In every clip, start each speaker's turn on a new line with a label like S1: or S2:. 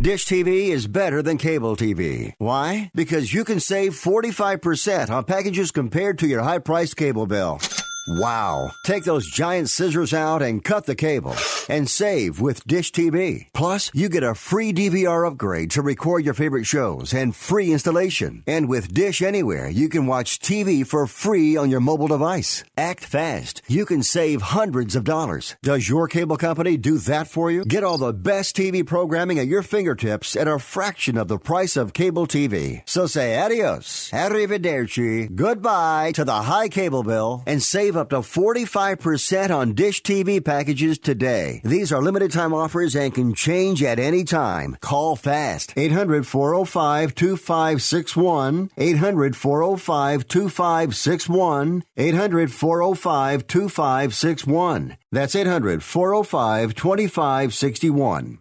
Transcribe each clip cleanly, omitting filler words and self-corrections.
S1: Dish TV is better than cable TV. Why? Because you can save 45% on packages compared to your high-priced cable bill. Wow. Take those giant scissors out and cut the cable and save with Dish TV. Plus, you get a free DVR upgrade to record your favorite shows and free installation. And with Dish Anywhere, you can watch TV for free on your mobile device. Act fast. You can save hundreds of dollars. Does your cable company do that for you? Get all the best TV programming at your fingertips at a fraction of the price of cable TV. So say adios, arrivederci, goodbye to the high cable bill and save up to 45% on Dish TV packages today. These are limited time offers and can change at any time. Call fast. 800-405-2561. 800-405-2561. 800-405-2561. That's 800-405-2561.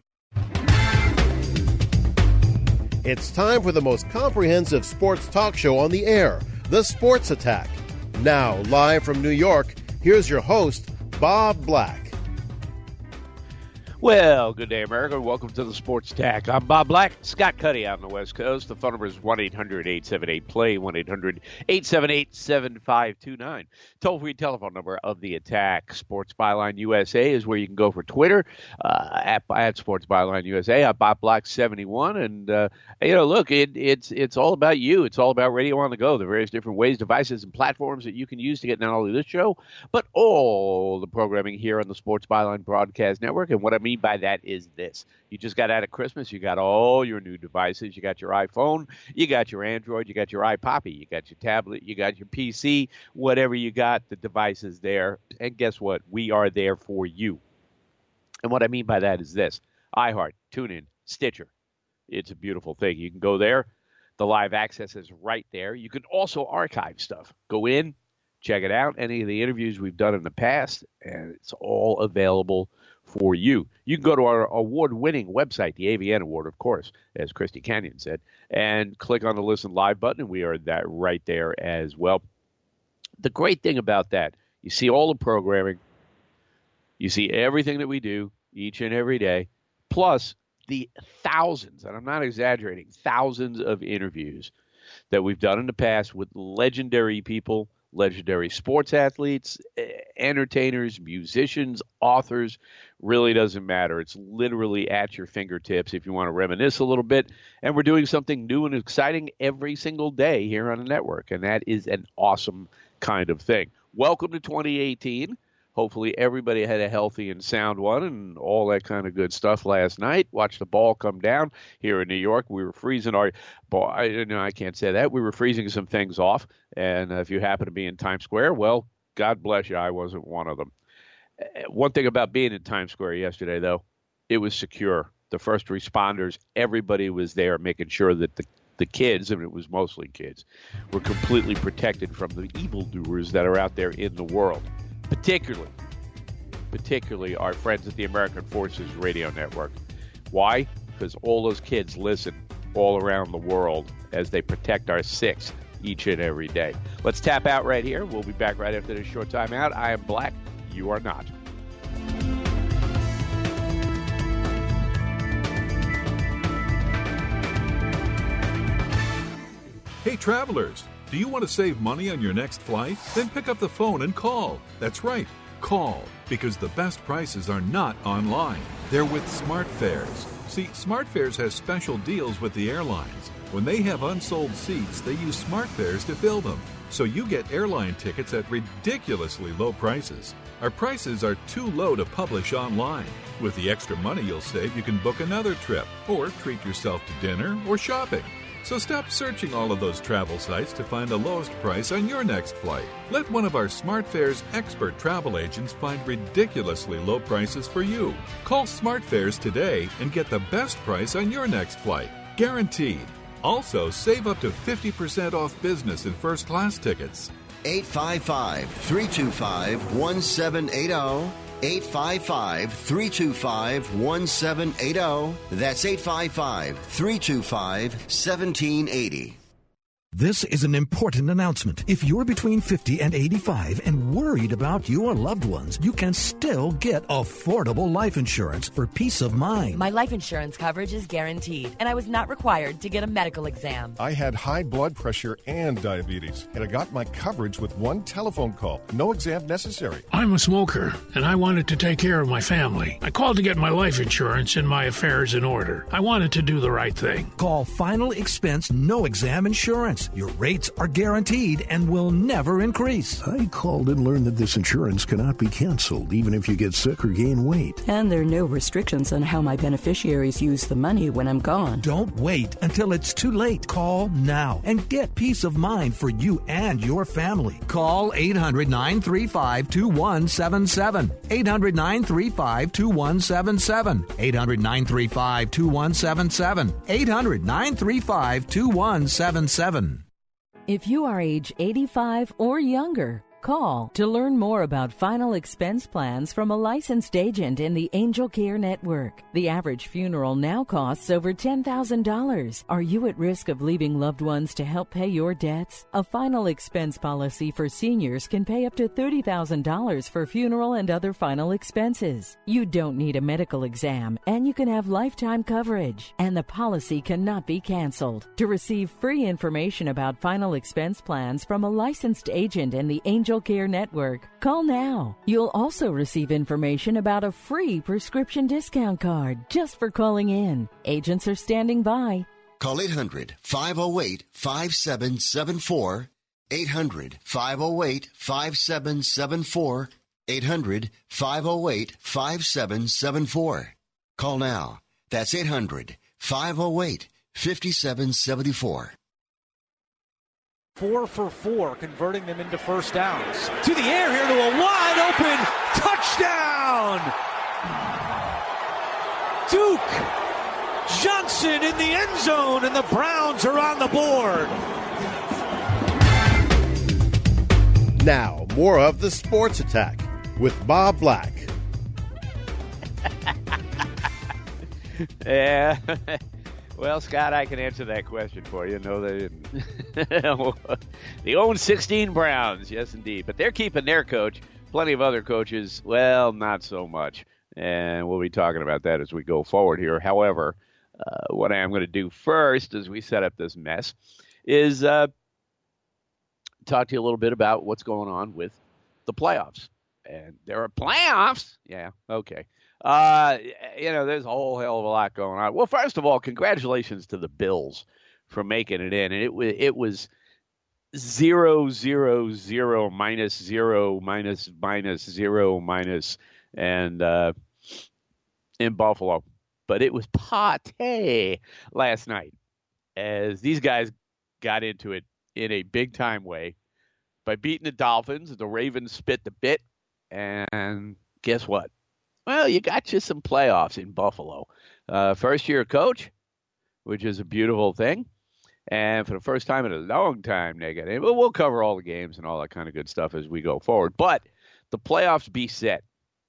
S2: It's time for the most comprehensive sports talk show on the air, The Sports Attack. Now, live from New York, here's your host, Bob Black.
S3: Well, good day, America. Welcome to the Sports Attack. I'm Bob Black. Scott Cuddy out on the West Coast. The phone number is 1-800-878-PLAY, 1-800-878-7529. Toll-free telephone number of the Attack. Sports Byline USA is where you can go for Twitter, at Sports Byline USA. I'm Bob Black 71. And, look, it's all about you. It's all about radio on the go, the various different ways, devices, and platforms that you can use to get not only this show, but all the programming here on the Sports Byline Broadcast Network. And what I mean by that is this. You just got out of Christmas. You got all your new devices. You got your iPhone. You got your Android. You got your iPoppy. You got your tablet. You got your PC. Whatever you got, the device is there. And guess what? We are there for you. And what I mean by that is this. iHeart, TuneIn, Stitcher. It's a beautiful thing. You can go there. The live access is right there. You can also archive stuff. Go in, check it out. Any of the interviews we've done in the past, and it's all available for you. You can go to our award-winning website, the AVN Award, of course, as Christy Canyon said, and click on the Listen Live button, and we are that right there as well. The great thing about that, you see all the programming, you see everything that we do each and every day, plus the thousands, and I'm not exaggerating, thousands of interviews that we've done in the past with legendary people, legendary sports athletes, entertainers, musicians, authors, really doesn't matter. It's literally at your fingertips if you want to reminisce a little bit. And we're doing something new and exciting every single day here on the network, and that is an awesome kind of thing. Welcome to 2018. Hopefully everybody had a healthy and sound one and all that kind of good stuff last night. Watch the ball come down here in New York. We were freezing our ball. I can't say that. We were freezing some things off. And if you happen to be in Times Square, well, God bless you. I wasn't one of them. One thing about being in Times Square yesterday, though, it was secure. The first responders, everybody was there making sure that the kids, and it was mostly kids, were completely protected from the evildoers that are out there in the world. Particularly our friends at the American Forces Radio Network. Why? Because all those kids listen all around the world as they protect our six each and every day. Let's tap out right here. We'll be back right after this short time out. I am Black. You are not.
S4: Hey, travelers. Do you want to save money on your next flight? Then pick up the phone and call. That's right, call, because the best prices are not online. They're with SmartFares. See, SmartFares has special deals with the airlines. When they have unsold seats, they use SmartFares to fill them. So you get airline tickets at ridiculously low prices. Our prices are too low to publish online. With the extra money you'll save, you can book another trip or treat yourself to dinner or shopping. So stop searching all of those travel sites to find the lowest price on your next flight. Let one of our SmartFares expert travel agents find ridiculously low prices for you. Call SmartFares today and get the best price on your next flight. Guaranteed. Also, save up to 50% off business and first class tickets.
S1: 855-325-1780. 855-325-1780. That's 855-325-1780.
S5: This is an important announcement. If you're between 50 and 85 and worried about your loved ones, you can still get affordable life insurance for peace of mind.
S6: My life insurance coverage is guaranteed, and I was not required to get a medical exam.
S7: I had high blood pressure and diabetes, and I got my coverage with one telephone call. No exam necessary.
S8: I'm a smoker, and I wanted to take care of my family. I called to get my life insurance and my affairs in order. I wanted to do the right thing.
S5: Call Final Expense No Exam Insurance. Your rates are guaranteed and will never increase.
S9: I called and learned that this insurance cannot be canceled, even if you get sick or gain weight.
S10: And there are no restrictions on how my beneficiaries use the money when I'm gone.
S5: Don't wait until it's too late. Call now and get peace of mind for you and your family. Call 800-935-2177. 800-935-2177. 800-935-2177. 800-935-2177.
S11: If you are age 85 or younger, call to learn more about final expense plans from a licensed agent in the Angel Care Network. The average funeral now costs over $10,000. Are you at risk of leaving loved ones to help pay your debts? A final expense policy for seniors can pay up to $30,000 for funeral and other final expenses. You don't need a medical exam, and you can have lifetime coverage, and the policy cannot be canceled. To receive free information about final expense plans from a licensed agent in the Angel Care Network, call now. You'll also receive information about a free prescription discount card just for calling in. Agents are standing by.
S12: Call 800-508-5774. 800-508-5774. 800-508-5774. Call now. That's 800-508-5774.
S13: 4 for 4, converting them into first downs. To the air here to a wide open touchdown! Duke Johnson in the end zone, and the Browns are on the board.
S2: Now, more of the Sports Attack with Bob Black.
S3: Yeah. Well, Scott, I can answer that question for you. No, they didn't. The 0-16 Browns, yes, indeed. But they're keeping their coach. Plenty of other coaches, well, not so much. And we'll be talking about that as we go forward here. However, what I am going to do first as we set up this mess is talk to you a little bit about what's going on with the playoffs. And there are playoffs? Yeah, okay. There's a whole hell of a lot going on. Well, first of all, congratulations to the Bills for making it in. And it was 0, 0, 0, minus 0, minus 0, minus, and in Buffalo. But it was pate last night as these guys got into it in a big-time way by beating the Dolphins. The Ravens spit the bit, and guess what? Well, you got you some playoffs in Buffalo. First-year coach, which is a beautiful thing. And for the first time in a long time, we'll cover all the games and all that kind of good stuff as we go forward. But the playoffs be set.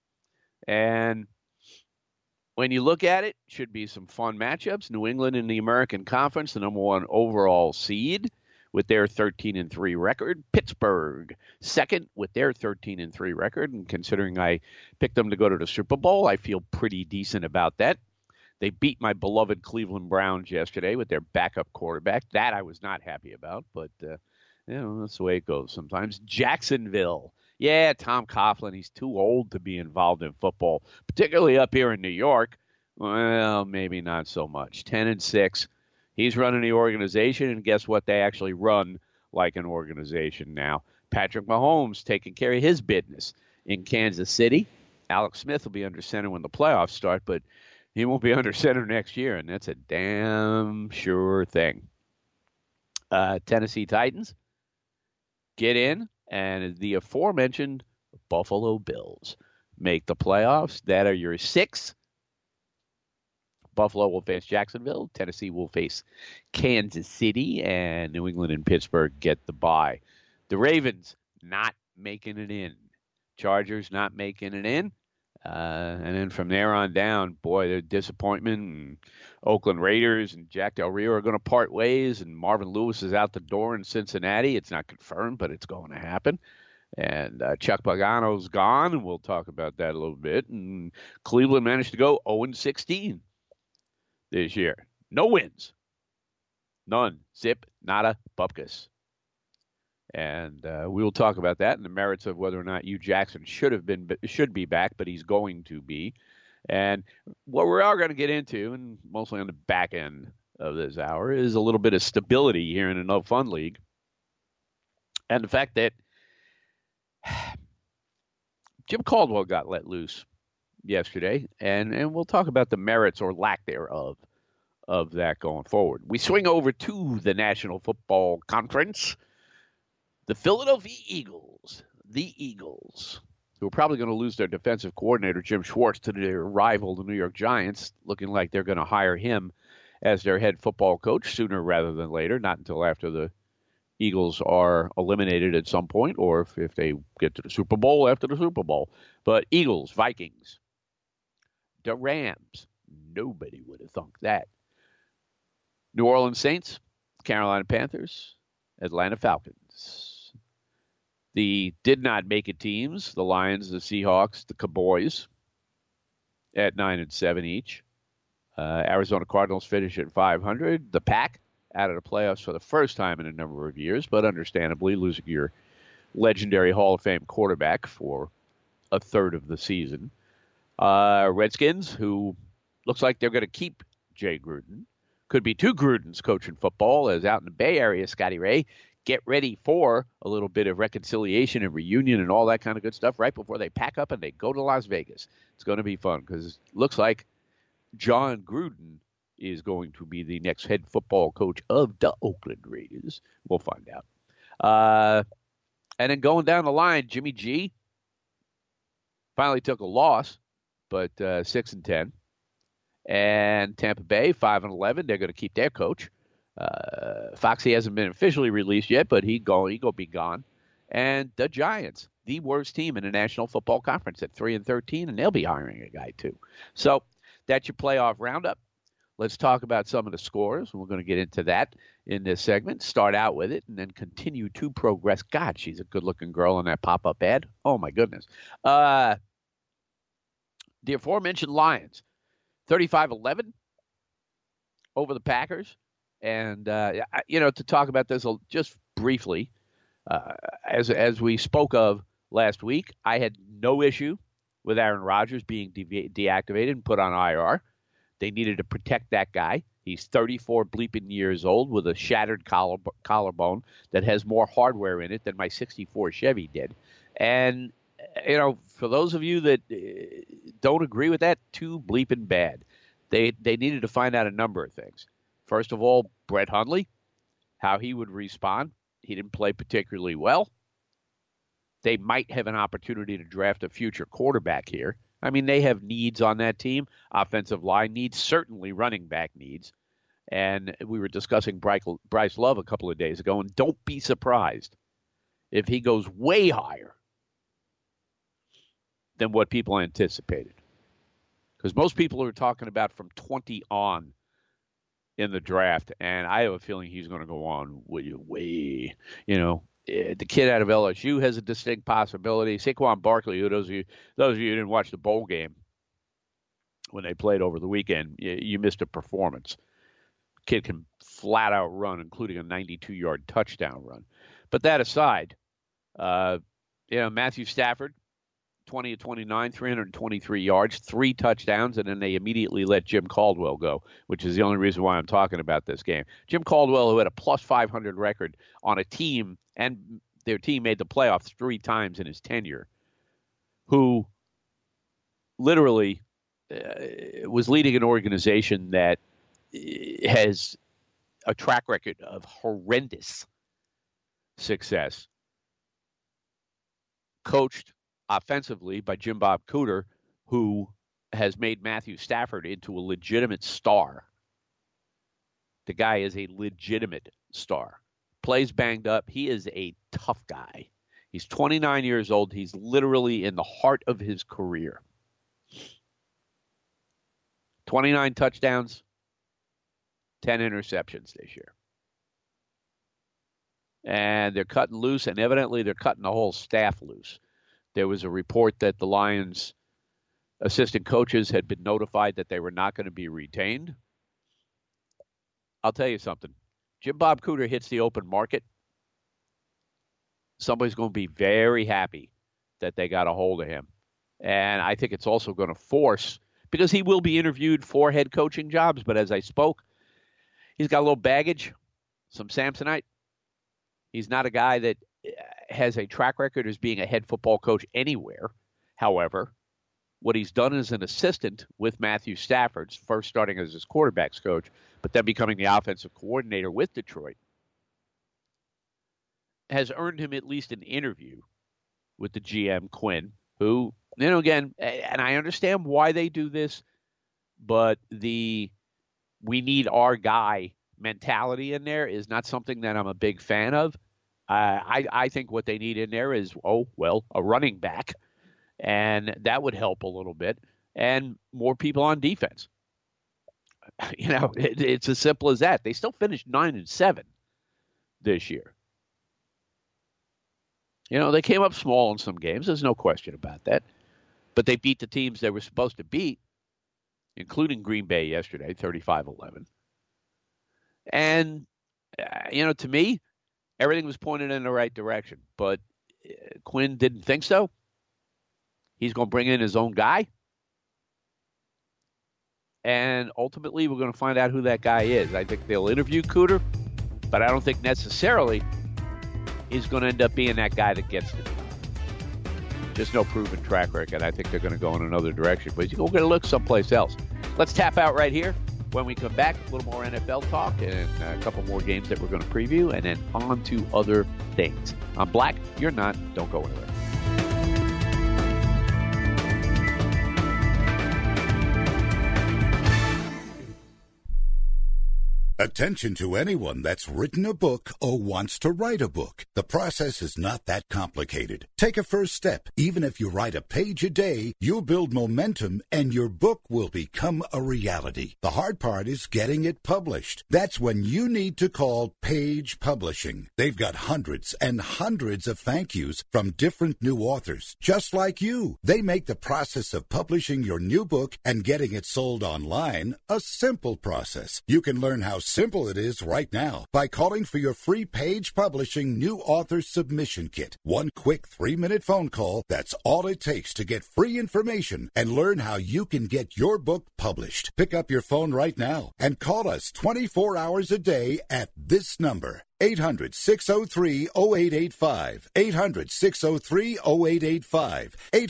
S3: And when you look at it, should be some fun matchups. New England in the American Conference, the number one overall seed with their 13-3 record. Pittsburgh, second with their 13-3 record. And considering I picked them to go to the Super Bowl, I feel pretty decent about that. They beat my beloved Cleveland Browns yesterday with their backup quarterback. That I was not happy about, but that's the way it goes sometimes. Jacksonville. Yeah, Tom Coughlin, he's too old to be involved in football, particularly up here in New York. Well, maybe not so much. 10-6. He's running the organization, and guess what? They actually run like an organization now. Patrick Mahomes taking care of his business in Kansas City. Alex Smith will be under center when the playoffs start, but he won't be under center next year, and that's a damn sure thing. Tennessee Titans get in, and the aforementioned Buffalo Bills make the playoffs. That are your 6. Buffalo will face Jacksonville. Tennessee will face Kansas City, and New England and Pittsburgh get the bye. The Ravens not making it in. Chargers not making it in. And then from there on down, boy, the disappointment. And Oakland Raiders and Jack Del Rio are going to part ways, and Marvin Lewis is out the door in Cincinnati. It's not confirmed, but it's going to happen. And Chuck Pagano's gone, and we'll talk about that a little bit. And Cleveland managed to go 0-16 this year. No wins. None. Zip. Nada. Bupkis. And we will talk about that and the merits of whether or not Hugh Jackson should be back, but he's going to be. And what we are going to get into, and mostly on the back end of this hour, is a little bit of stability here in the No Fun League. And the fact that Jim Caldwell got let loose yesterday, and we'll talk about the merits or lack thereof of that going forward. We swing over to the National Football Conference. The Philadelphia Eagles, who are probably going to lose their defensive coordinator, Jim Schwartz, to their rival, the New York Giants, looking like they're going to hire him as their head football coach sooner rather than later, not until after the Eagles are eliminated at some point, or if they get to the Super Bowl after the Super Bowl. But Eagles, Vikings, the Rams, nobody would have thunk that. New Orleans Saints, Carolina Panthers, Atlanta Falcons. The did not make it teams, the Lions, the Seahawks, the Cowboys, at 9-7 each. Arizona Cardinals finish at 500. The Pack out of the playoffs for the first time in a number of years, but understandably losing your legendary Hall of Fame quarterback for a third of the season. Redskins, who looks like they're going to keep Jay Gruden. Could be two Grudens coaching football, as out in the Bay Area, Scotty Ray, get ready for a little bit of reconciliation and reunion and all that kind of good stuff right before they pack up and they go to Las Vegas. It's going to be fun because it looks like John Gruden is going to be the next head football coach of the Oakland Raiders. We'll find out. And then going down the line, Jimmy G finally took a loss, but 6-10. And Tampa Bay, 5-11. They're going to keep their coach. Foxy hasn't been officially released yet, but he go be gone. And the Giants, the worst team in the National Football Conference at 3-13, and they'll be hiring a guy too. So that's your playoff roundup. Let's talk about some of the scores. We're going to get into that in this segment. Start out with it and then continue to progress. God, she's a good-looking girl in that pop-up ad. Oh, my goodness. The aforementioned Lions, 35-11 over the Packers. And, to talk about this just briefly, as we spoke of last week, I had no issue with Aaron Rodgers being deactivated and put on IR. They needed to protect that guy. He's 34 bleeping years old with a shattered collarbone that has more hardware in it than my 64 Chevy did. And, for those of you that don't agree with that, too bleeping bad. They needed to find out a number of things. First of all, Brett Hundley, how he would respond. He didn't play particularly well. They might have an opportunity to draft a future quarterback here. I mean, they have needs on that team, offensive line needs, certainly running back needs. And we were discussing Bryce Love a couple of days ago, and don't be surprised if he goes way higher than what people anticipated. Because most people are talking about from 20 on in the draft, and I have a feeling he's going to go on way. The kid out of LSU has a distinct possibility. Saquon Barkley, who those of you who didn't watch the bowl game when they played over the weekend, you missed a performance. Kid can flat out run, including a 92-yard touchdown run. But that aside, Matthew Stafford, 20-29, 323 yards, 3 touchdowns, and then they immediately let Jim Caldwell go, which is the only reason why I'm talking about this game. Jim Caldwell, who had a plus 500 record on a team, and their team made the playoffs 3 times in his tenure, who literally was leading an organization that has a track record of horrendous success, coached offensively by Jim Bob Cooter, who has made Matthew Stafford into a legitimate star. The guy is a legitimate star. Plays banged up. He is a tough guy. He's 29 years old. He's literally in the heart of his career. 29 touchdowns, 10 interceptions this year. And they're cutting loose, and evidently they're cutting the whole staff loose. There was a report that the Lions assistant coaches had been notified that they were not going to be retained. I'll tell you something. Jim Bob Cooter hits the open market. Somebody's going to be very happy that they got a hold of him. And I think it's also going to force, because he will be interviewed for head coaching jobs, but as I spoke, he's got a little baggage, some Samsonite. He's not a guy that has a track record as being a head football coach anywhere. However, what he's done as an assistant with Matthew Stafford, first starting as his quarterback's coach, but then becoming the offensive coordinator with Detroit, has earned him at least an interview with the GM, Quinn, who, again, and I understand why they do this, but the we need our guy mentality in there is not something that I'm a big fan of. I think what they need in there is, a running back, and that would help a little bit, and more people on defense. It's as simple as that. They still finished 9-7 this year. They came up small in some games. There's no question about that. But they beat the teams they were supposed to beat, including Green Bay yesterday, 35-11. And, to me, everything was pointed in the right direction. But Quinn didn't think so. He's going to bring in his own guy. And ultimately, we're going to find out who that guy is. I think they'll interview Cooter, but I don't think necessarily he's going to end up being that guy that gets the job. Just no proven track record. I think they're going to go in another direction. But you're going to look someplace else. Let's tap out right here. When we come back, a little more NFL talk and a couple more games that we're going to preview, and then on to other things. I'm Black. You're not. Don't go anywhere.
S14: Attention to anyone that's written a book or wants to write a book. The process is not that complicated. Take a first step. Even if you write a page a day, you'll build momentum and your book will become a reality. The hard part is getting it published. That's when you need to call Page Publishing. They've got hundreds and hundreds of thank yous from different new authors, just like you. They make the process of publishing your new book and getting it sold online a simple process. You can learn how simple it is right now by calling for your free Page Publishing New Author Submission Kit. One quick 3-minute phone call, that's all it takes to get free information and learn how you can get your book published. Pick up your phone right now and call us 24 hours a day at this number. 800-603-0885. 800-603-0885.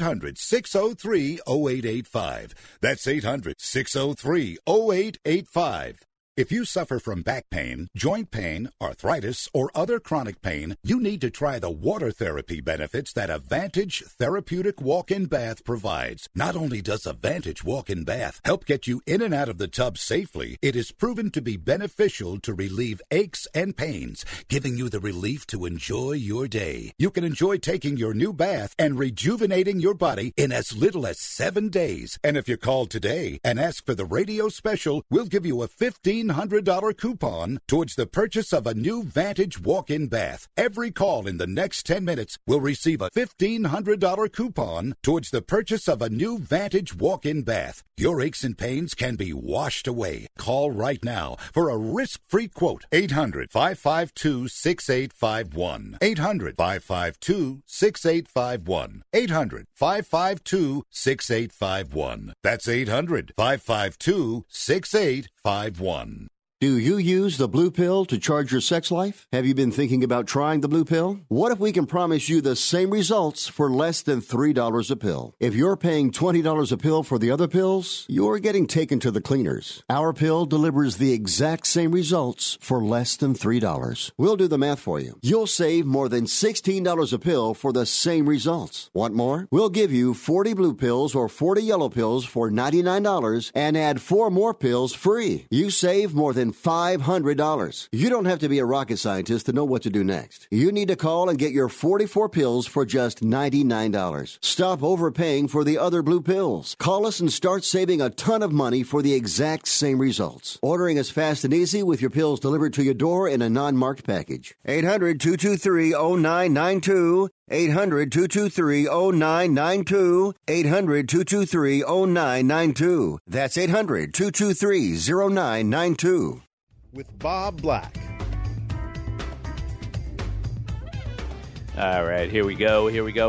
S14: 800-603-0885. That's 800-603-0885. If you suffer from back pain, joint pain, arthritis, or other chronic pain, you need to try the water therapy benefits that Advantage Therapeutic Walk-In Bath provides. Not only does Advantage Walk-In Bath help get you in and out of the tub safely, it is proven to be beneficial to relieve aches and pains, giving you the relief to enjoy your day. You can enjoy taking your new bath and rejuvenating your body in as little as 7 days. And if you call today and ask for the radio special, we'll give you a $1,500 coupon towards the purchase of a new Vantage walk-in bath. Every call in the next 10 minutes will receive a $1,500 coupon towards the purchase of a new Vantage walk-in bath. Your aches and pains can be washed away. Call right now for a risk-free quote. 800-552-6851. 800-552-6851. 800-552-6851. That's 800-552-6851.
S1: Do you use the blue pill to charge your sex life? Have you been thinking about trying the blue pill? What if we can promise you the same results for less than $3 a pill? If you're paying $20 a pill for the other pills, you're getting taken to the cleaners. Our pill delivers the exact same results for less than $3. We'll do the math for you. You'll save more than $16 a pill for the same results. Want more? We'll give you 40 blue pills or 40 yellow pills for $99 and add 4 more pills free. You save more than $500. You don't have to be a rocket scientist to know what to do next. You need to call and get your 44 pills for just $99. Stop overpaying for the other blue pills. Call us and start saving a ton of money for the exact same results. Ordering is fast and easy with your pills delivered to your door in a non-marked package. 800-223-0992. 800-223-0992. 800-223-0992. That's 800-223-0992.
S2: With Bob Black.
S3: All right, here we go.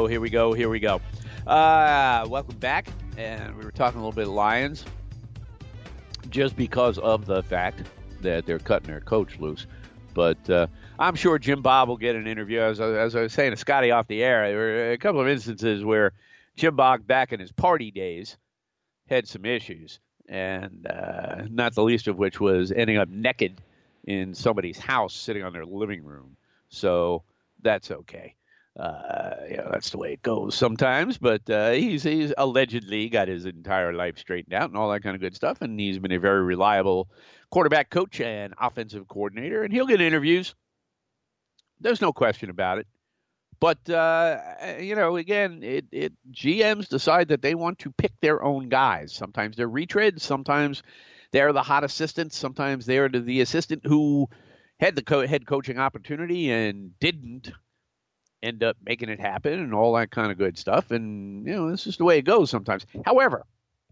S3: Welcome back. And we were talking a little bit of Lions just because of the fact that they're cutting their coach loose. But I'm sure Jim Bob will get an interview. As I was saying to Scotty off the air, there were a couple of instances where Jim Bob, back in his party days, had some issues, and not the least of which was ending up naked in somebody's house sitting on their living room. So that's okay. That's the way it goes sometimes. But he's allegedly got his entire life straightened out and all that kind of good stuff, and he's been a very reliable quarterback coach and offensive coordinator, and he'll get interviews. There's no question about it. But, again, GMs decide that they want to pick their own guys. Sometimes they're retreads. Sometimes they're the hot assistants. Sometimes they're the assistant who had the head coaching opportunity and didn't end up making it happen and all that kind of good stuff. And, it's just the way it goes sometimes. However,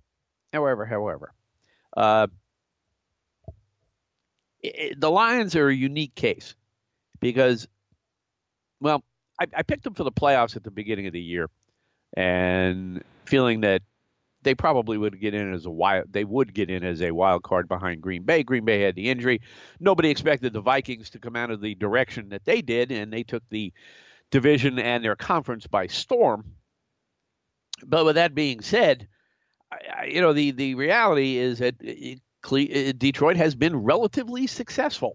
S3: the Lions are a unique case because, well, I picked them for the playoffs at the beginning of the year, and feeling that they probably would get in as a wild card behind Green Bay. Green Bay had the injury. Nobody expected the Vikings to come out of the direction that they did, and they took the division and their conference by storm. But with that being said, the reality is that Detroit has been relatively successful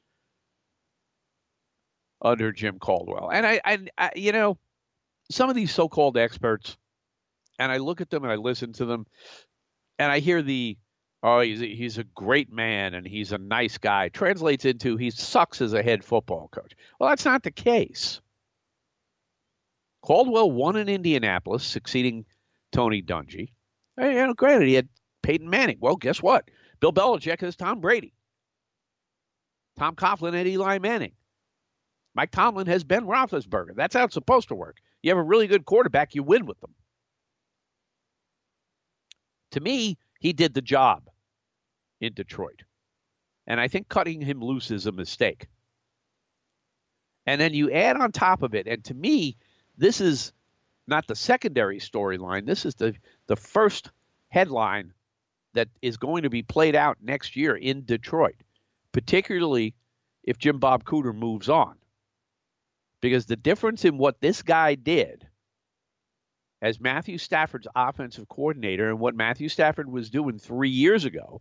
S3: under Jim Caldwell. And I some of these so-called experts, and I look at them and I listen to them, and I hear he's a great man and he's a nice guy, translates into he sucks as a head football coach. Well, that's not the case. Caldwell won in Indianapolis, succeeding Tony Dungy. Granted, he had Peyton Manning. Well, guess what? Bill Belichick has Tom Brady. Tom Coughlin had Eli Manning. Mike Tomlin has Ben Roethlisberger. That's how it's supposed to work. You have a really good quarterback, you win with them. To me, he did the job in Detroit. And I think cutting him loose is a mistake. And then you add on top of it, and to me, this is not the secondary storyline. This is the first headline that is going to be played out next year in Detroit, particularly if Jim Bob Cooter moves on. Because the difference in what this guy did as Matthew Stafford's offensive coordinator and what Matthew Stafford was doing 3 years ago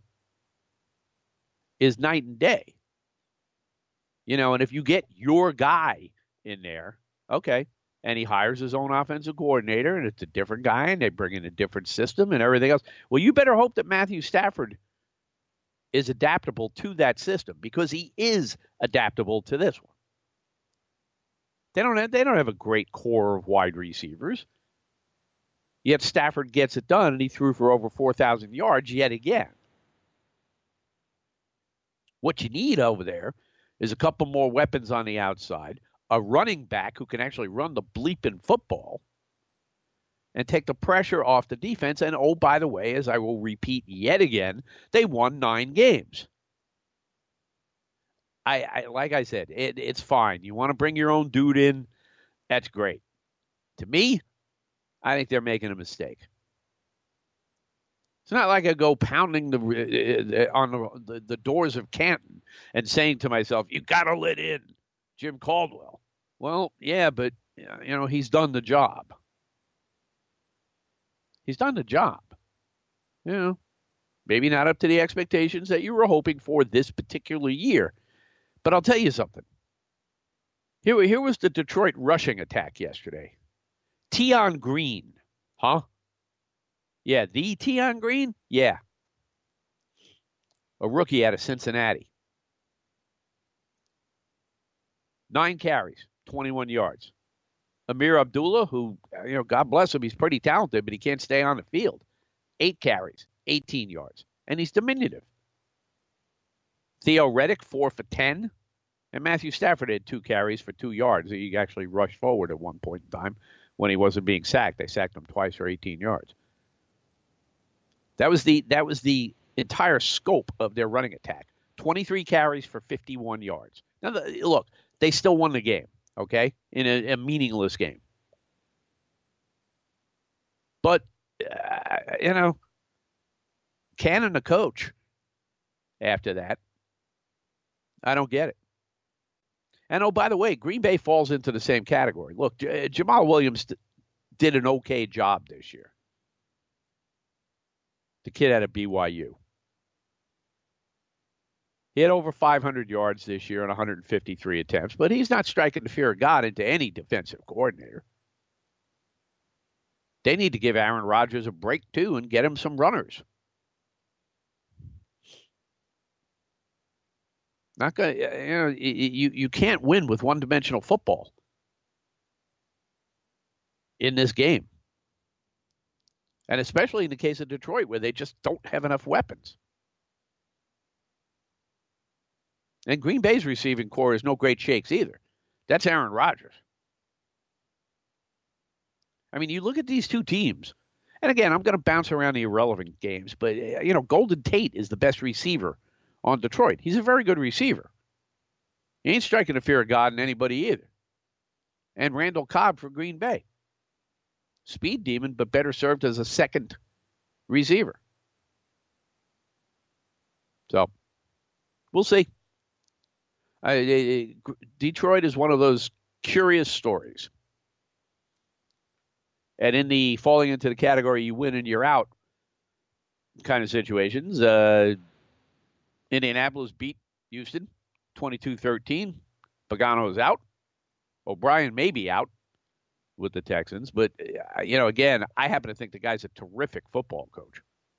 S3: is night and day. And if you get your guy in there, okay, and he hires his own offensive coordinator, and it's a different guy, and they bring in a different system and everything else. Well, you better hope that Matthew Stafford is adaptable to that system, because he is adaptable to this one. They don't have a great core of wide receivers. Yet Stafford gets it done, and he threw for over 4,000 yards yet again. What you need over there is a couple more weapons on the outside, a running back who can actually run the bleeping football and take the pressure off the defense. And, oh, by the way, as I will repeat yet again, they won 9 games. I like I said, it's fine. You want to bring your own dude in, that's great. To me, I think they're making a mistake. It's not like I go pounding on the doors of Canton and saying to myself, you got to let in Jim Caldwell. Well, yeah, but he's done the job. He's done the job. Maybe not up to the expectations that you were hoping for this particular year. But I'll tell you something. Here was the Detroit rushing attack yesterday. Tion Green. Huh? Yeah, the Tion Green? Yeah. A rookie out of Cincinnati. 9 carries, 21 yards. Amir Abdullah, who, God bless him, he's pretty talented, but he can't stay on the field. 8 carries, 18 yards. And he's diminutive. Theo Reddick, 4 for 10. And Matthew Stafford had 2 carries for 2 yards. He actually rushed forward at one point in time when he wasn't being sacked. They sacked him twice for 18 yards. That was the entire scope of their running attack. 23 carries for 51 yards. Now, look, they still won the game, okay, in a meaningless game. But, Cannon, the coach, after that, I don't get it. And, oh, by the way, Green Bay falls into the same category. Look, Jamal Williams did an okay job this year. The kid out of BYU. He had over 500 yards this year on 153 attempts, but he's not striking the fear of God into any defensive coordinator. They need to give Aaron Rodgers a break, too, and get him some runners. Not gonna, you can't win with one-dimensional football in this game. And especially in the case of Detroit, where they just don't have enough weapons. And Green Bay's receiving core is no great shakes either. That's Aaron Rodgers. I mean, you look at these two teams, and again, I'm going to bounce around the irrelevant games, but, Golden Tate is the best receiver on Detroit. He's a very good receiver. He ain't striking the fear of God in anybody either. And Randall Cobb for Green Bay. Speed demon, but better served as a second receiver. So, we'll see. Detroit is one of those curious stories. And in the falling into the category you win and you're out kind of situations, Indianapolis beat Houston 22-13. Pagano is out. O'Brien may be out with the Texans. But, again, I happen to think the guy's a terrific football coach.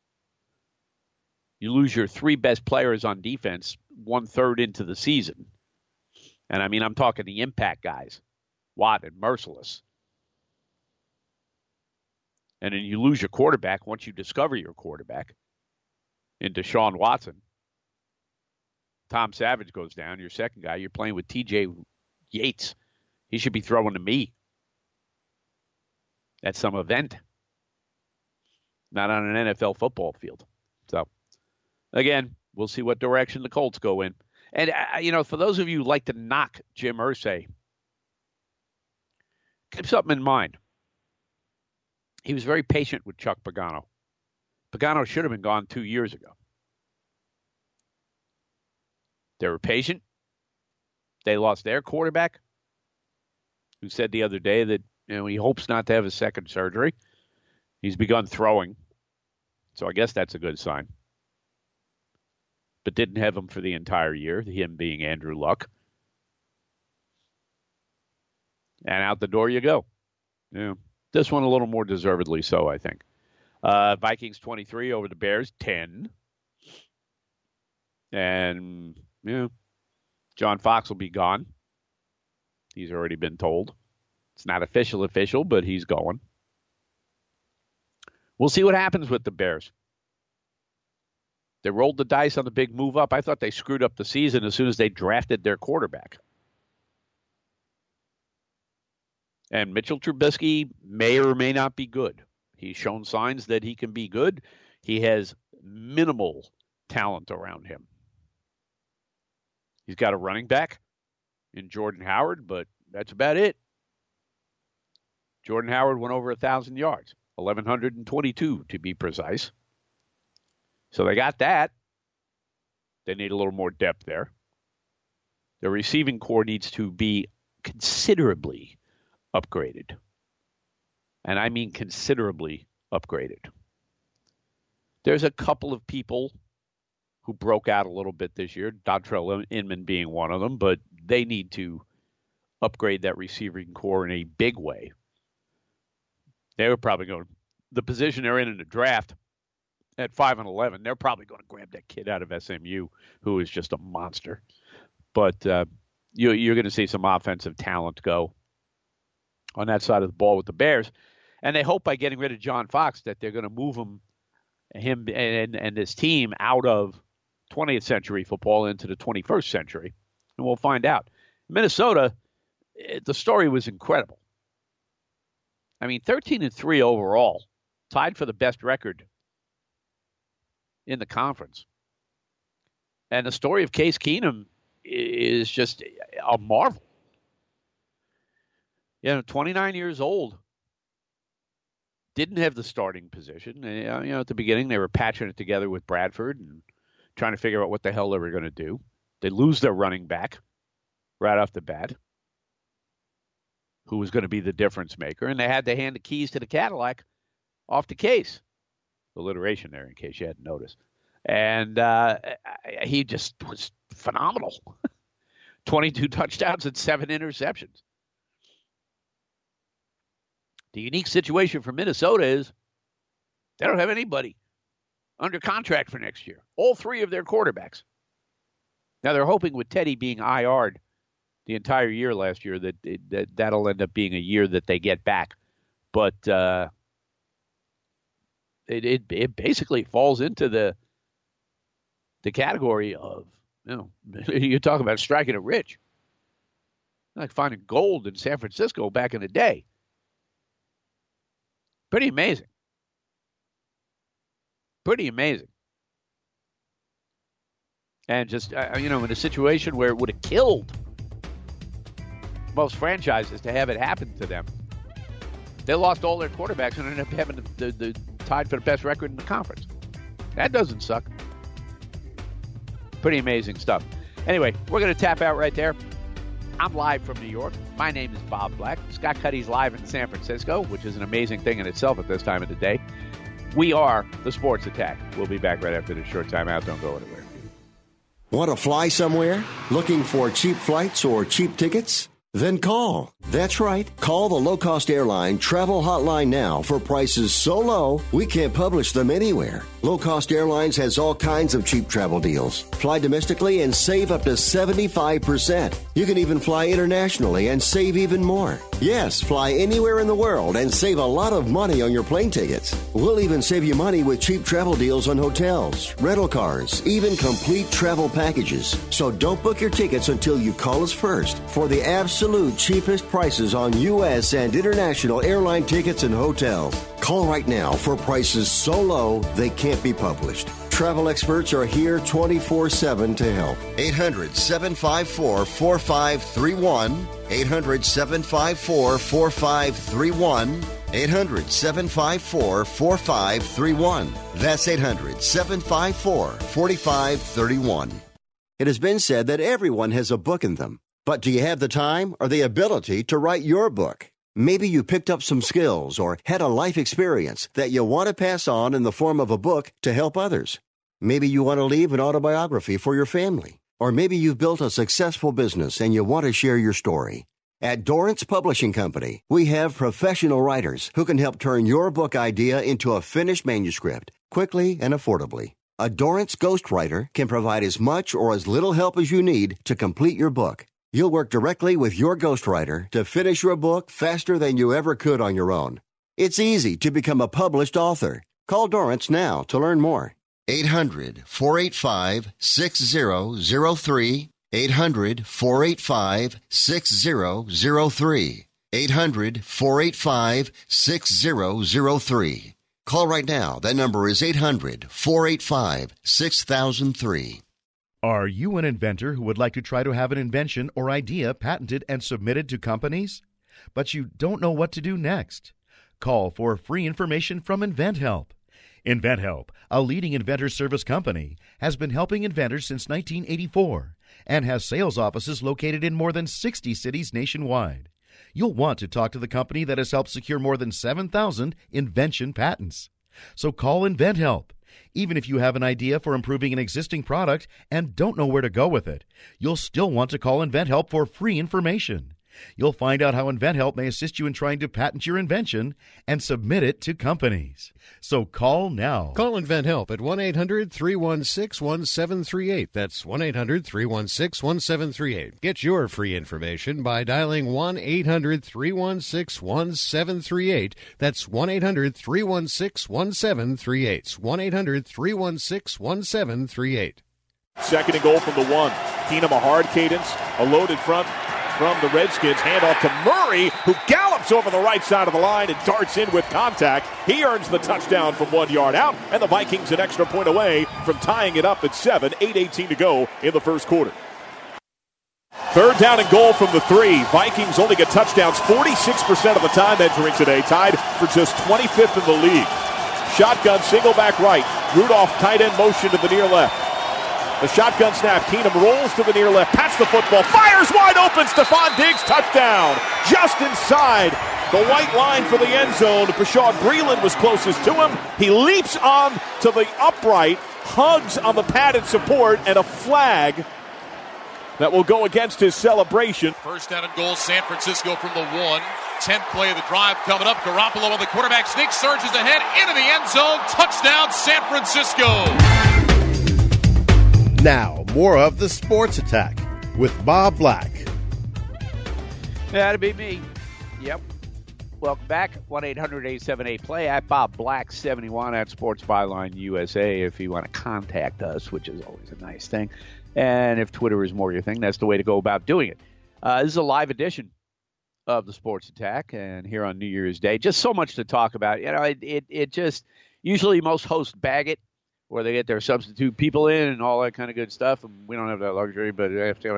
S3: You lose your 3 best players on defense 1/3 into the season. And, I'm talking the impact guys, Watt and Merciless. And then you lose your quarterback once you discover your quarterback in Deshaun Watson. Tom Savage goes down, your second guy. You're playing with T.J. Yates. He should be throwing to me at some event, not on an NFL football field. So, again, we'll see what direction the Colts go in. And, for those of you who like to knock Jim Irsay, keep something in mind. He was very patient with Chuck Pagano. Pagano should have been gone 2 years ago. They were patient. They lost their quarterback, who said the other day that he hopes not to have a second surgery. He's begun throwing, so I guess that's a good sign. But didn't have him for the entire year, him being Andrew Luck. And out the door you go. This one a little more deservedly so, I think. Vikings 23 over the Bears 10. And, John Fox will be gone. He's already been told. It's not official, but he's going. We'll see what happens with the Bears. They rolled the dice on the big move up. I thought they screwed up the season as soon as they drafted their quarterback. And Mitchell Trubisky may or may not be good. He's shown signs that he can be good. He has minimal talent around him. He's got a running back in Jordan Howard, but that's about it. Jordan Howard went over 1,000 yards, 1,122 to be precise. So they got that. They need a little more depth there. The receiving core needs to be considerably upgraded. And I mean considerably upgraded. There's a couple of people who broke out a little bit this year, Dontrell Inman being one of them, but they need to upgrade that receiving core in a big way. They were probably going, the position they're in the draft at 5-11, they're probably going to grab that kid out of SMU who is just a monster. But you're going to see some offensive talent go on that side of the ball with the Bears. And they hope by getting rid of John Fox that they're going to move him and this team out of 20th century football into the 21st century. And we'll find out. Minnesota, the story was incredible. I mean, 13-3 overall, tied for the best record in the conference. And the story of Case Keenum is just a marvel. 29 years old. Didn't have the starting position. At the beginning, they were patching it together with Bradford and trying to figure out what the hell they were going to do. They lose their running back right off the bat, who was going to be the difference maker. And they had to hand the keys to the Cadillac off to Case. Alliteration there, in case you hadn't noticed. And he just was phenomenal. 22 touchdowns and 7 interceptions. The unique situation for Minnesota is they don't have anybody under contract for next year. All 3 of their quarterbacks. Now, they're hoping with Teddy being IR'd the entire year last year that'll end up being a year that they get back. But it basically falls into the category of, you talk about striking it rich. Like finding gold in San Francisco back in the day. Pretty amazing. Pretty amazing. And just, in a situation where it would have killed most franchises to have it happen to them. They lost all their quarterbacks and ended up having the tied for the best record in the conference. That doesn't suck. Pretty amazing stuff. Anyway, we're going to tap out right there. I'm live from New York. My name is Bob Black. Scott Cuddy's live in San Francisco, which is an amazing thing in itself at this time of the day. We are the Sports Attack. We'll be back right after this short time out. Don't go anywhere.
S1: Want to fly somewhere? Looking for cheap flights or cheap tickets? Then call. That's right. Call the low-cost airline travel hotline now for prices so low we can't publish them anywhere. Low Cost Airlines has all kinds of cheap travel deals. Fly domestically and save up to 75%. You can even fly internationally and save even more. Yes, fly anywhere in the world and save a lot of money on your plane tickets. We'll even save you money with cheap travel deals on hotels, rental cars, even complete travel packages. So don't book your tickets until you call us first for the absolute cheapest prices on U.S. and international airline tickets and hotels. Call right now for prices so low they can't be published. Travel experts are here 24/7 to help. 800-754-4531. 800-754-4531. 800-754-4531. That's 800-754-4531. It has been said that everyone has a book in them. But do you have the time or the ability to write your book? Maybe you picked up some skills or had a life experience that you want to pass on in the form of a book to help others. Maybe you want to leave an autobiography for your family. Or maybe you've built a successful business and you want to share your story. At Dorrance Publishing Company, we have professional writers who can help turn your book idea into a finished manuscript quickly and affordably. A Dorrance ghostwriter can provide as much or as little help as you need to complete your book. You'll work directly with your ghostwriter to finish your book faster than you ever could on your own. It's easy to become a published author. Call Dorrance now to learn more. 800-485-6003. 800-485-6003. 800-485-6003. Call right now. That number is 800-485-6003.
S15: Are you an inventor who would like to try to have an invention or idea patented and submitted to companies, but you don't know what to do next? Call for free information from InventHelp. InventHelp, a leading inventor service company, has been helping inventors since 1984 and has sales offices located in more than 60 cities nationwide. You'll want to talk to the company that has helped secure more than 7,000 invention patents. So call InventHelp. Even if you have an idea for improving an existing product and don't know where to go with it, you'll still want to call InventHelp for free information. You'll find out how InventHelp may assist you in trying to patent your invention and submit it to companies. So call now.
S7: Call InventHelp at 1-800-316-1738. That's 1-800-316-1738. Get your free information by dialing 1-800-316-1738. That's 1-800-316-1738. 1-800-316-1738.
S16: Second and goal from the 1. Keenum, a hard cadence, a loaded front from the Redskins. Handoff to Murray, who gallops over the right side of the line and darts in with contact. He earns the touchdown from 1 yard out, and the Vikings an extra point away from tying it up at 7. 8:18 to go in the first quarter. Third down and goal from the 3. Vikings only get touchdowns 46% of the time entering today, tied for just 25th in the league. Shotgun, single back right. Rudolph tight end motion to the near left. The shotgun snap. Keenum rolls to the near left, pats the football, fires wide open. Stephon Diggs, touchdown. Just inside the white line for the end zone. Bashaud Breeland was closest to him. He leaps on to the upright, hugs on the padded support, and a flag that will go against his celebration.
S17: First down and goal, San Francisco from the 1. 10th play of the drive coming up. Garoppolo on the quarterback sneak, surges ahead into the end zone. Touchdown, San Francisco.
S2: Now, more of the Sports Attack with Bob Black.
S3: That'd be me. Yep. Welcome back. 1-800-878-PLAY at Bob Black 71 at Sports Byline USA if you want to contact us, which is always a nice thing. And if Twitter is more your thing, that's the way to go about doing it. This is a live edition of the Sports Attack, and here on New Year's Day, just so much to talk about. You know, it just, usually most hosts bag it, where they get their substitute people in and all that kind of good stuff. And we don't have that luxury, but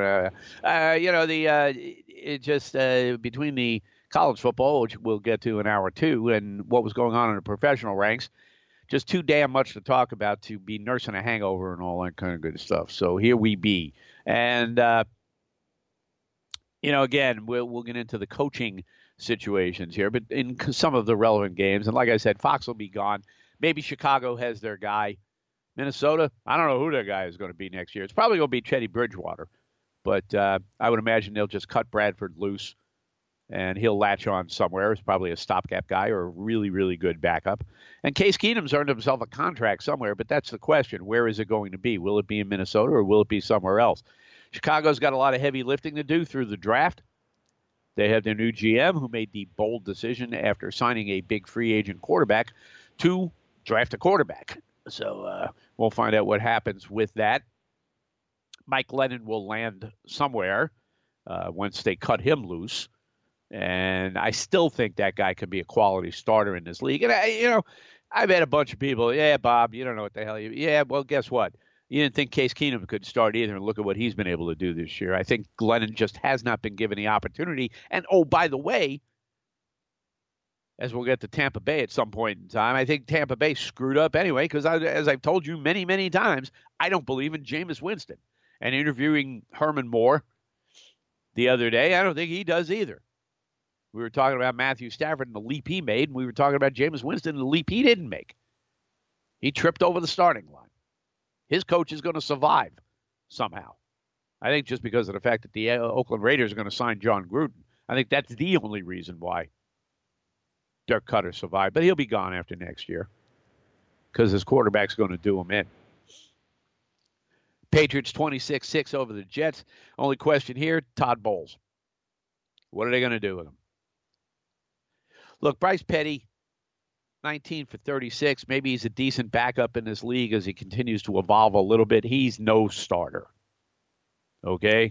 S3: it just between the college football, which we'll get to in hour 2, and what was going on in the professional ranks, just too damn much to talk about to be nursing a hangover and all that kind of good stuff. So here we be. And, again, we'll get into the coaching situations here, but in some of the relevant games. And like I said, Fox will be gone. Maybe Chicago has their guy. Minnesota, I don't know who their guy is going to be next year. It's probably going to be Teddy Bridgewater. But I would imagine they'll just cut Bradford loose, and he'll latch on somewhere. It's probably a stopgap guy or a really, really good backup. And Case Keenum's earned himself a contract somewhere, but that's the question. Where is it going to be? Will it be in Minnesota or will it be somewhere else? Chicago's got a lot of heavy lifting to do through the draft. They have their new GM who made the bold decision after signing a big free agent quarterback to draft a quarterback. So we'll find out what happens with that. Mike Lennon will land somewhere once they cut him loose. And I still think that guy could be a quality starter in this league. And, I've had a bunch of people, yeah, Bob, you don't know what the hell you... Yeah, well, guess what? You didn't think Case Keenum could start either, and look at what he's been able to do this year. I think Lennon just has not been given the opportunity. And, oh, by the way, as we'll get to Tampa Bay at some point in time, I think Tampa Bay screwed up anyway because, as I've told you many, many times, I don't believe in Jameis Winston. And interviewing Herman Moore the other day, I don't think he does either. We were talking about Matthew Stafford and the leap he made, and we were talking about Jameis Winston and the leap he didn't make. He tripped over the starting line. His coach is going to survive somehow. I think just because of the fact that the Oakland Raiders are going to sign John Gruden. I think that's the only reason why Dirk Cutter survived. But he'll be gone after next year because his quarterback's going to do him in. Patriots 26-6 over the Jets. Only question here, Todd Bowles. What are they going to do with him? Look, Bryce Petty, 19 for 36. Maybe he's a decent backup in this league as he continues to evolve a little bit. He's no starter. Okay?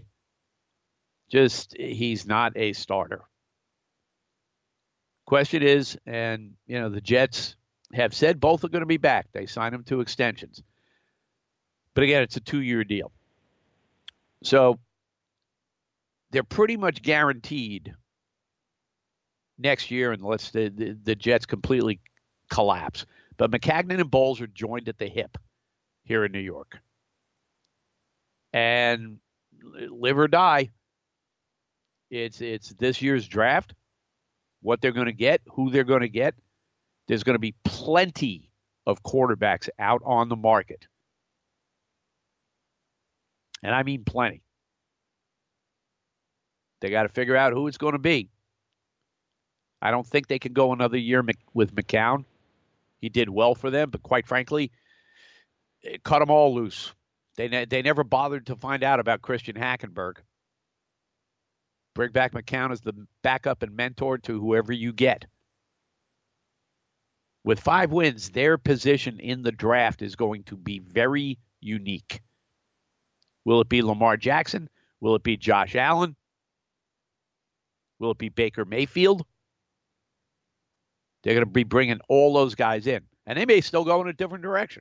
S3: He's not a starter. Question is, and, the Jets have said both are going to be back. They signed them to extensions. But again, it's a 2-year deal. So they're pretty much guaranteed next year unless the Jets completely collapse. But Maccagnan and Bowles are joined at the hip here in New York. And live or die, it's this year's draft, what they're going to get, who they're going to get. There's going to be plenty of quarterbacks out on the market. And I mean plenty. They got to figure out who it's going to be. I don't think they can go another year with McCown. He did well for them, but quite frankly, it cut them all loose. They never bothered to find out about Christian Hackenberg. Bring back McCown as the backup and mentor to whoever you get. With 5 wins, their position in the draft is going to be very unique. Will it be Lamar Jackson? Will it be Josh Allen? Will it be Baker Mayfield? They're going to be bringing all those guys in. And they may still go in a different direction.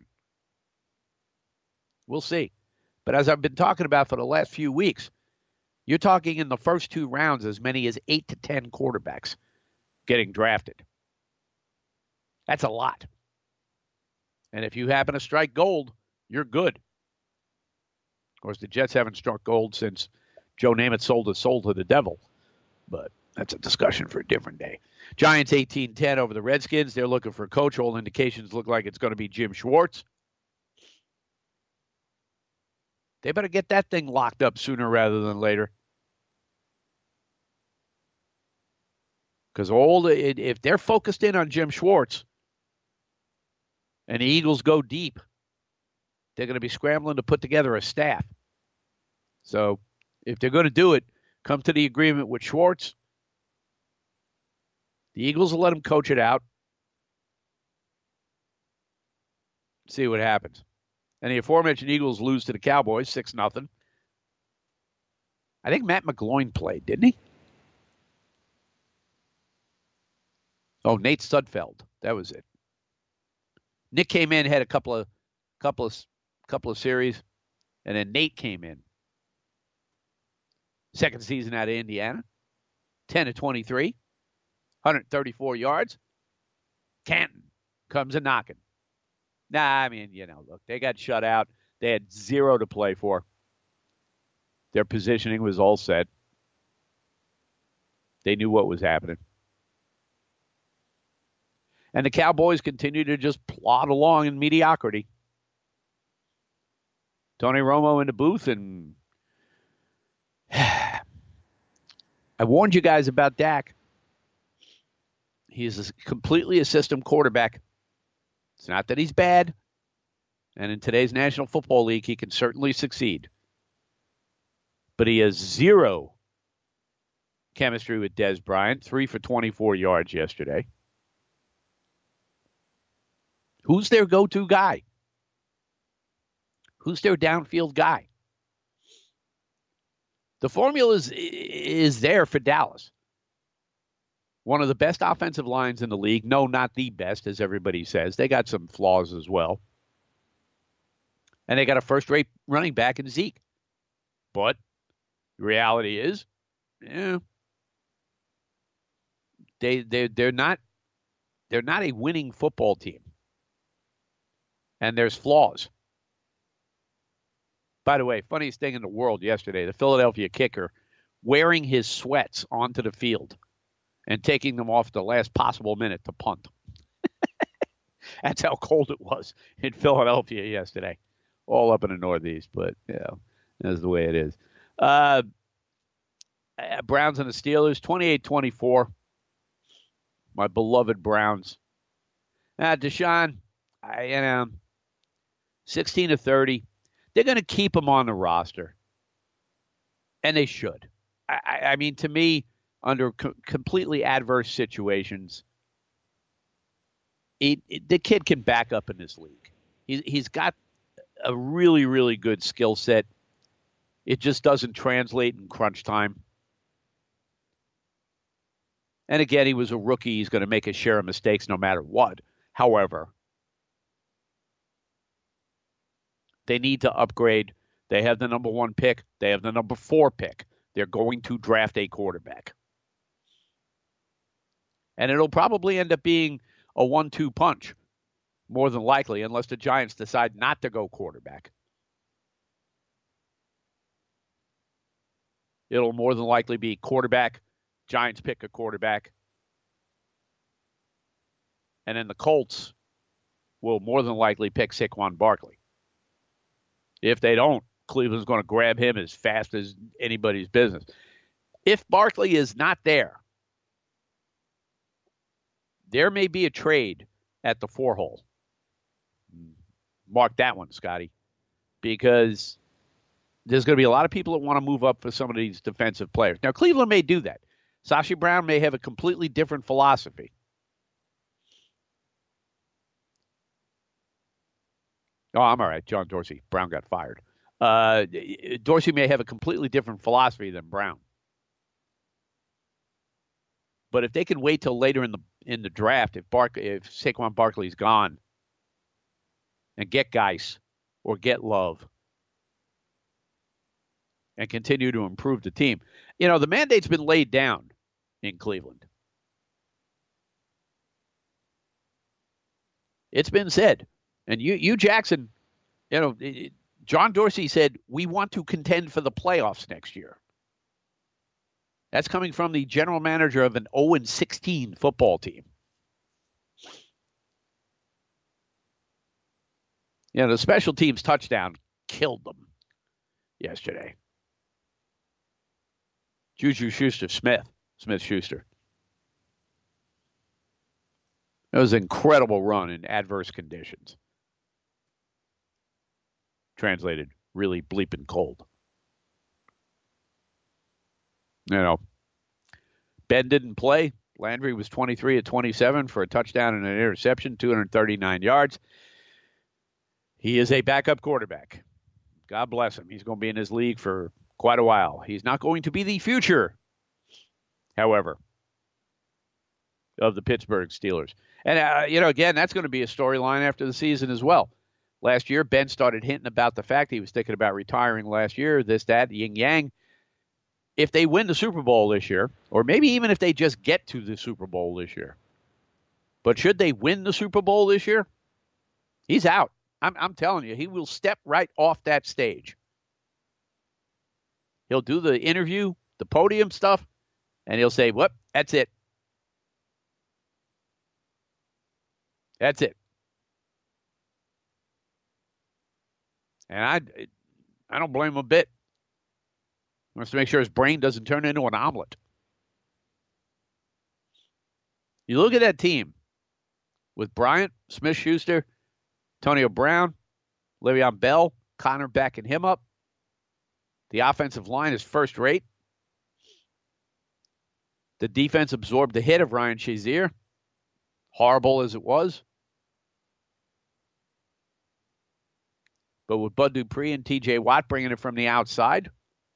S3: We'll see. But as I've been talking about for the last few weeks, you're talking in the first 2 rounds as many as 8 to 10 quarterbacks getting drafted. That's a lot. And if you happen to strike gold, you're good. Of course, the Jets haven't struck gold since Joe Namath sold his soul to the devil. But that's a discussion for a different day. Giants 18-10 over the Redskins. They're looking for a coach. All indications look like it's going to be Jim Schwartz. They better get that thing locked up sooner rather than later. Because if they're focused in on Jim Schwartz and the Eagles go deep, they're going to be scrambling to put together a staff. So if they're going to do it, come to the agreement with Schwartz. The Eagles will let him coach it out. See what happens. And the aforementioned Eagles lose to the Cowboys 6-0. I think Matt McGloin played, didn't he? Oh, Nate Sudfeld. That was it. Nick came in, had a couple of series, and then Nate came in. Second season out of Indiana. 10-23. 134 yards. Canton comes a knocking. Nah, I mean, look, they got shut out. They had 0 to play for. Their positioning was all set. They knew what was happening. And the Cowboys continue to just plod along in mediocrity. Tony Romo in the booth, and I warned you guys about Dak. He's completely a system quarterback. It's not that he's bad. And in today's National Football League, he can certainly succeed. But he has 0 chemistry with Dez Bryant. 3 for 24 yards yesterday. Who's their go-to guy? Who's their downfield guy? The formula is there for Dallas. One of the best offensive lines in the league. No, not the best, as everybody says. They got some flaws as well. And they got a first-rate running back in Zeke. But the reality is, they're not a winning football team. And there's flaws. By the way, funniest thing in the world yesterday, the Philadelphia kicker wearing his sweats onto the field and taking them off the last possible minute to punt. That's how cold it was in Philadelphia yesterday. All up in the Northeast, but, that's the way it is. Browns and the Steelers, 28-24. My beloved Browns. Deshaun, 16-30. They're going to keep him on the roster. And they should. I mean, to me, under completely adverse situations, the kid can back up in this league. He's got a really, really good skill set. It just doesn't translate in crunch time. And again, he was a rookie. He's going to make a share of mistakes no matter what. However, they need to upgrade. They have the number 1 pick. They have the number 4 pick. They're going to draft a quarterback. And it'll probably end up being a 1-2 punch, more than likely, unless the Giants decide not to go quarterback. It'll more than likely be quarterback. Giants pick a quarterback. And then the Colts will more than likely pick Saquon Barkley. If they don't, Cleveland's going to grab him as fast as anybody's business. If Barkley is not there, there may be a trade at the 4-hole. Mark that one, Scotty, because there's going to be a lot of people that want to move up for some of these defensive players. Now, Cleveland may do that. Sashi Brown may have a completely different philosophy. Oh, I'm all right. John Dorsey. Brown got fired. Dorsey may have a completely different philosophy than Brown. But if they can wait till later in the draft, if Saquon Barkley's gone, and get Geis or get Love and continue to improve the team. You know, the mandate's been laid down in Cleveland. It's been said. And you Jackson, you know, John Dorsey said, we want to contend for the playoffs next year. That's coming from the general manager of an 0-16 football team. You know, the special teams touchdown killed them yesterday. Juju Smith-Schuster. It was an incredible run in adverse conditions. Translated, really bleeping cold. You know, Ben didn't play. Landry was 23 of 27 for a touchdown and an interception, 239 yards. He is a backup quarterback. God bless him. He's going to be in his league for quite a while. He's not going to be the future, however, of the Pittsburgh Steelers. And, you know, again, that's going to be a storyline after the season as well. Last year, Ben started hinting about the fact he was thinking about retiring last year, this, that, yin-yang. If they win the Super Bowl this year, or maybe even if they just get to the Super Bowl this year, but should they win the Super Bowl this year, he's out. I'm telling you, he will step right off that stage. He'll do the interview, the podium stuff, and he'll say, "Whoop, that's it. That's it." And I don't blame him a bit. He wants to make sure his brain doesn't turn into an omelet. You look at that team with Bryant, Smith-Schuster, Antonio Brown, Le'Veon Bell, Connor backing him up. The offensive line is first rate. The defense absorbed the hit of Ryan Shazier, horrible as it was. But with Bud Dupree and T.J. Watt bringing it from the outside,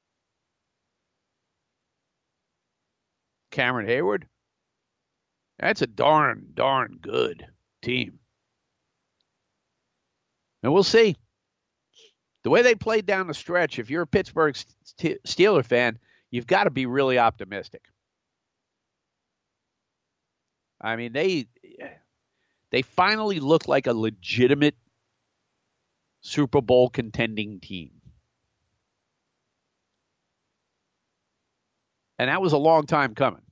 S3: Cameron Hayward, that's a darn good team. And we'll see. The way they played down the stretch, if you're a Pittsburgh Steeler fan, you've got to be really optimistic. I mean, they finally look like a legitimate Super Bowl contending team. And that was a long time coming.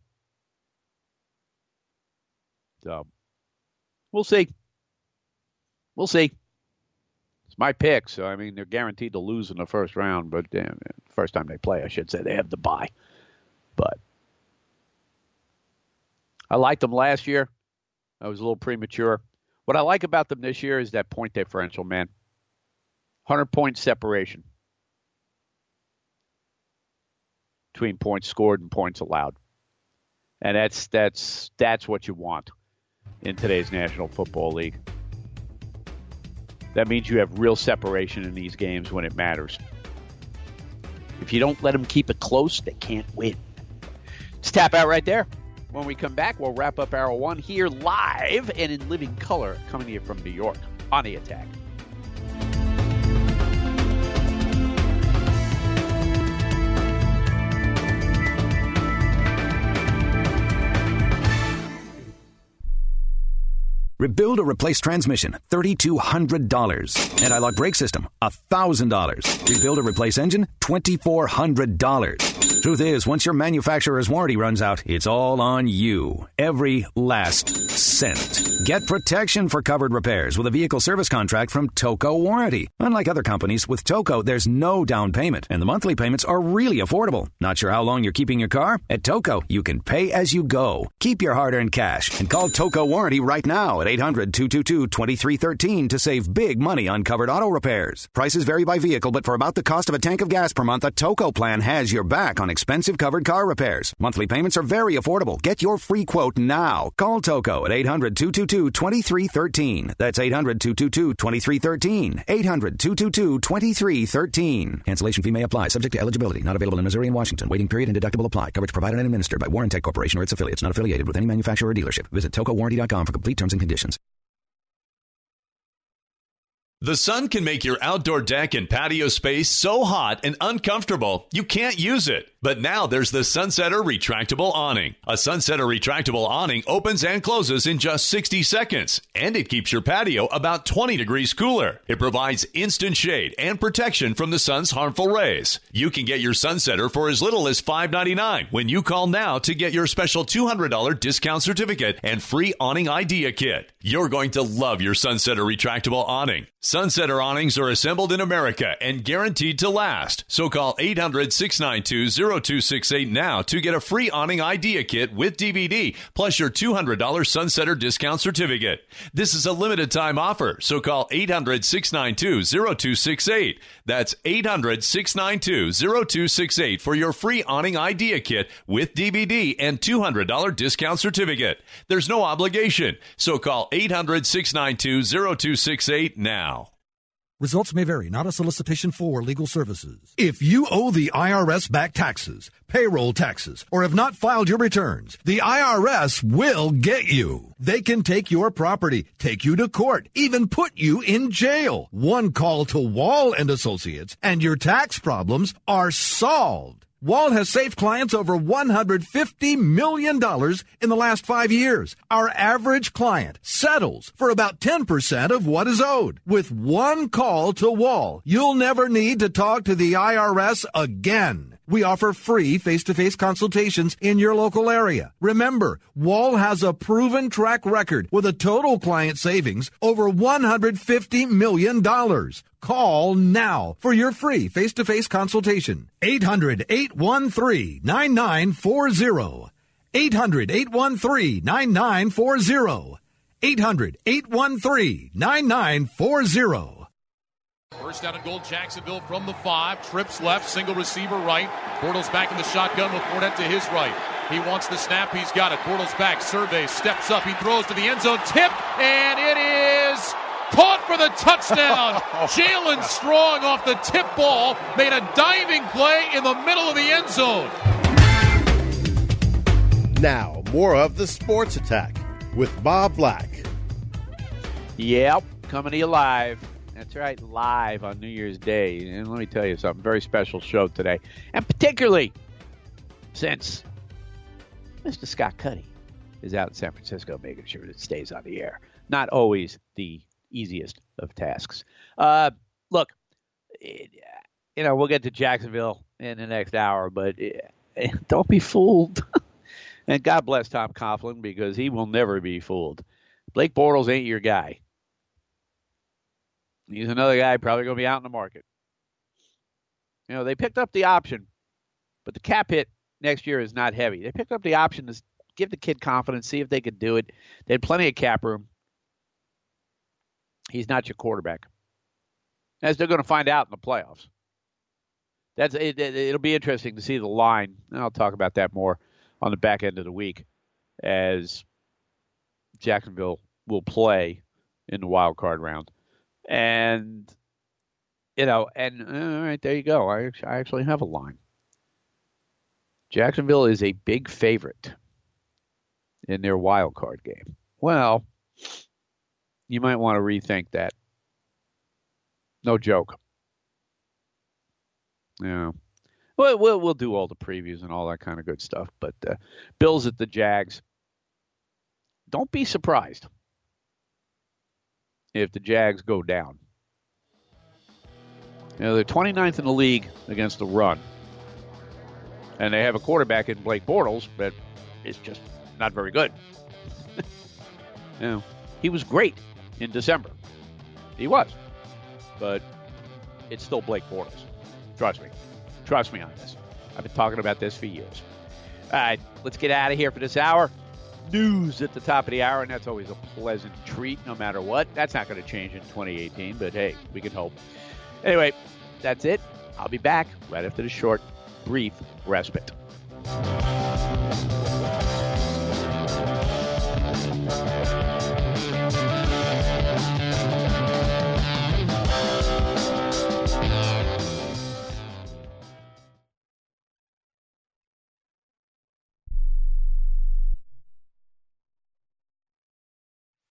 S3: So, we'll see. We'll see. It's my pick, so, I mean, they're guaranteed to lose in the first round, but first time they play, I should say. They have the bye. But I liked them last year. I was a little premature. What I like about them this year is that point differential, man. 100-point separation between points scored and points allowed. And that's what you want in today's National Football League. That means you have real separation in these games when it matters. If you don't let them keep it close, they can't win. Let's tap out right there. When we come back, we'll wrap up Hour 1 here live and in living color, coming to you from New York on The Attack.
S18: Rebuild or replace transmission, $3,200. Anti-lock brake system, $1,000. Rebuild or replace engine, $2,400. Truth is, once your manufacturer's warranty runs out, it's all on you. Every last cent. Get protection for covered repairs with a vehicle service contract from Toco Warranty. Unlike other companies, with Toco, there's no down payment, and the monthly payments are really affordable. Not sure how long you're keeping your car? At Toco, you can pay as you go. Keep your hard-earned cash and call Toco Warranty right now at 800-222-2313 to save big money on covered auto repairs. Prices vary by vehicle, but for about the cost of a tank of gas per month, a Toco plan has your back on expensive covered car repairs. Monthly payments are very affordable. Get your free quote now. Call Toco at 800-222-2313. That's 800-222-2313. 800-222-2313. Cancellation fee may apply. Subject to eligibility. Not available in Missouri and Washington. Waiting period and deductible apply. Coverage provided and administered by Warrantech Corporation or its affiliates. Not affiliated with any manufacturer or dealership. Visit TocoWarranty.com for complete terms and conditions.
S19: The sun can make your outdoor deck and patio space so hot and uncomfortable you can't use it. But now there's the Sunsetter Retractable Awning. A Sunsetter Retractable Awning opens and closes in just 60 seconds, and it keeps your patio about 20 degrees cooler. It provides instant shade and protection from the sun's harmful rays. You can get your Sunsetter for as little as $5.99 when you call now to get your special $200 discount certificate and free awning idea kit. You're going to love your Sunsetter Retractable Awning. Sunsetter awnings are assembled in America and guaranteed to last. So call 800-692-0268 now to get a free awning idea kit with DVD plus your $200 Sunsetter discount certificate. This is a limited time offer, so call 800-692-0268. That's 800-692-0268 for your free awning idea kit with DVD and $200 discount certificate. There's no obligation, so call 800-692-0268 now.
S5: Results may vary, not a solicitation for legal services. If you owe the IRS back taxes, payroll taxes, or have not filed your returns, the IRS will get you. They can take your property, take you to court, even put you in jail. One call to Wall and Associates, and your tax problems are solved. Wall has saved clients over $150 million in the last 5 years. Our average client settles for about 10% of what is owed. With one call to Wall, you'll never need to talk to the IRS again. We offer free face-to-face consultations in your local area. Remember, Wall has a proven track record with a total client savings over $150 million. Call now for your free face-to-face consultation. 800-813-9940. 800-813-9940. 800-813-9940.
S17: First down and goal, Jacksonville from the 5. Trips left, single receiver right. Bortles back in the shotgun with Fournette to his right. He wants the snap. He's got it. Bortles back. Surveys. Steps up. He throws to the end zone. Tip. And it is caught for the touchdown. Jalen Strong off the tip ball made a diving play in the middle of the end zone.
S2: Now, more of the Sports Attack with Bob Black.
S3: Yep, coming to you live. That's right, live on New Year's Day. And let me tell you something, very special show today. And particularly since Mr. Scott Cuddy is out in San Francisco making sure it stays on the air. Not always the easiest of tasks. Look, we'll get to Jacksonville in the next hour, but don't be fooled. And God bless Tom Coughlin, because he will never be fooled. Blake Bortles ain't your guy. He's another guy probably going to be out in the market. They picked up the option, but the cap hit next year is not heavy. They picked up the option to give the kid confidence, see if they could do it. They had plenty of cap room. He's not your quarterback, as they're going to find out in the playoffs. It'll be interesting to see the line. And I'll talk about that more on the back end of the week as Jacksonville will play in the wild card round. And, all right, there you go. I actually have a line. Jacksonville is a big favorite in their wild card game. Well, you might want to rethink that. No joke. Yeah. Well, we'll do all the previews and all that kind of good stuff. But Bills at the Jags. Don't be surprised if the Jags go down. They're 29th in the league against the run. And they have a quarterback in Blake Bortles that is just not very good. He was great in December. He was. But it's still Blake Bortles. Trust me. Trust me on this. I've been talking about this for years. All right, let's get out of here for this hour. News at the top of the hour, and that's always a pleasant treat no matter what. That's not going to change in 2018, but hey, we can hope. Anyway, that's it. I'll be back right after the short, brief respite.